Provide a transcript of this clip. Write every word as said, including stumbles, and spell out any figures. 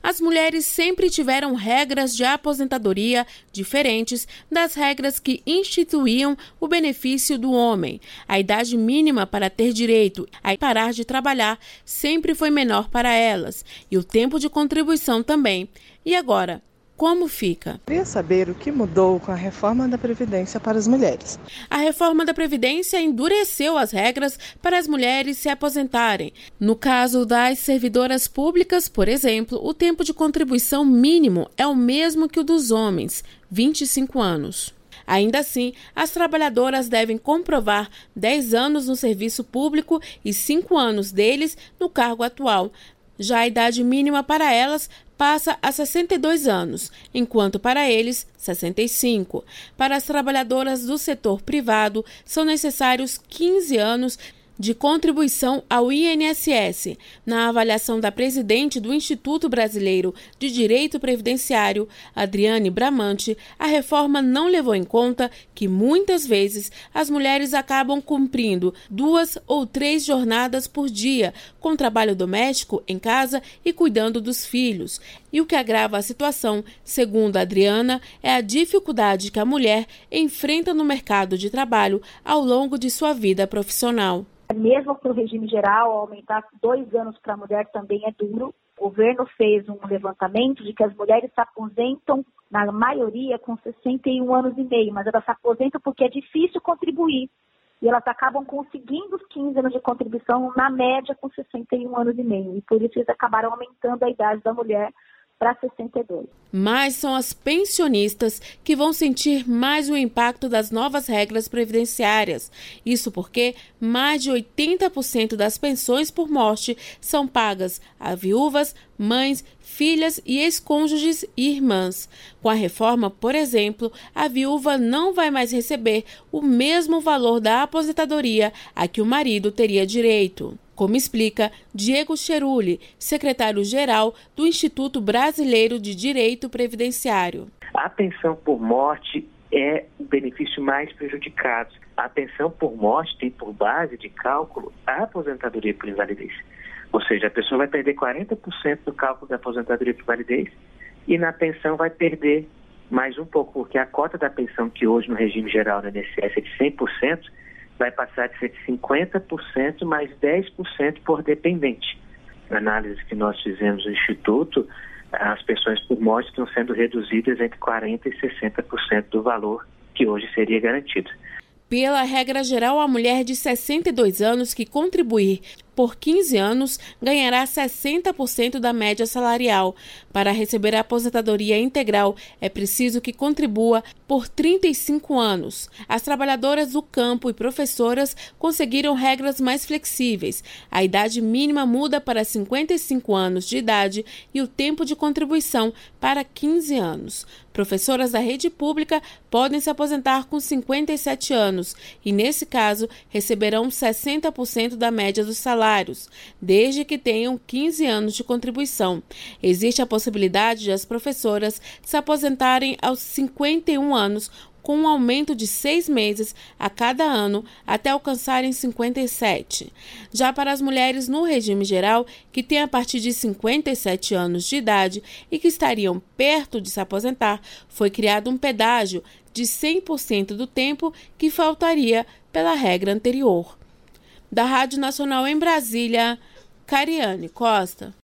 As mulheres sempre tiveram regras de aposentadoria diferentes das regras que instituíam o benefício do homem. A idade mínima para ter direito a parar de trabalhar sempre foi menor para elas, e o tempo de contribuição também. E agora, como fica? Queria saber o que mudou com a reforma da Previdência para as mulheres. A reforma da Previdência endureceu as regras para as mulheres se aposentarem. No caso das servidoras públicas, por exemplo, o tempo de contribuição mínimo é o mesmo que o dos homens, vinte e cinco anos. Ainda assim, as trabalhadoras devem comprovar dez anos no serviço público e cinco anos deles no cargo atual. Já a idade mínima para elas passa a sessenta e dois anos, enquanto para eles, sessenta e cinco. Para as trabalhadoras do setor privado, são necessários quinze anos de contribuição ao I N S S. Na avaliação da presidente do Instituto Brasileiro de Direito Previdenciário, Adriane Bramante, a reforma não levou em conta que, muitas vezes, as mulheres acabam cumprindo duas ou três jornadas por dia, com trabalho doméstico em casa e cuidando dos filhos. E o que agrava a situação, segundo a Adriana, é a dificuldade que a mulher enfrenta no mercado de trabalho ao longo de sua vida profissional. Mesmo para o regime geral, aumentar dois anos para a mulher também é duro. O governo fez um levantamento de que as mulheres se aposentam, na maioria, com sessenta e um anos e meio, mas elas se aposentam porque é difícil contribuir. E elas acabam conseguindo os quinze anos de contribuição, na média, com sessenta e um anos e meio. E por isso eles acabaram aumentando a idade da mulher para sessenta e dois. Mas são as pensionistas que vão sentir mais o impacto das novas regras previdenciárias. Isso porque mais de oitenta por cento das pensões por morte são pagas a viúvas, mães, filhas e ex-cônjuges e irmãs. Com a reforma, por exemplo, a viúva não vai mais receber o mesmo valor da aposentadoria a que o marido teria direito. Como explica Diego Cheruli, secretário-geral do Instituto Brasileiro de Direito Previdenciário. A pensão por morte é o benefício mais prejudicado. A pensão por morte tem por base de cálculo a aposentadoria por invalidez. Ou seja, a pessoa vai perder quarenta por cento do cálculo da aposentadoria por invalidez e na pensão vai perder mais um pouco, porque a cota da pensão que hoje no regime geral do I N S S é de cem por cento, vai passar de ser de cinquenta por cento mais dez por cento por dependente. Na análise que nós fizemos no Instituto, as pensões por morte estão sendo reduzidas entre quarenta por cento e sessenta por cento do valor que hoje seria garantido. Pela regra geral, a mulher de sessenta e dois anos que contribuir por quinze anos ganhará sessenta por cento da média salarial. Para receber a aposentadoria integral, é preciso que contribua por trinta e cinco anos. As trabalhadoras do campo e professoras conseguiram regras mais flexíveis. A idade mínima muda para cinquenta e cinco anos de idade e o tempo de contribuição para quinze anos. Professoras da rede pública podem se aposentar com cinquenta e sete anos e, nesse caso, receberão sessenta por cento da média dos salários, desde que tenham quinze anos de contribuição. Existe a possibilidade de as professoras se aposentarem aos cinquenta e um anos, com um aumento de seis meses a cada ano até alcançarem cinquenta e sete. Já para as mulheres no regime geral, que têm a partir de cinquenta e sete anos de idade e que estariam perto de se aposentar, foi criado um pedágio de cem por cento do tempo que faltaria pela regra anterior. Da Rádio Nacional em Brasília, Cariane Costa.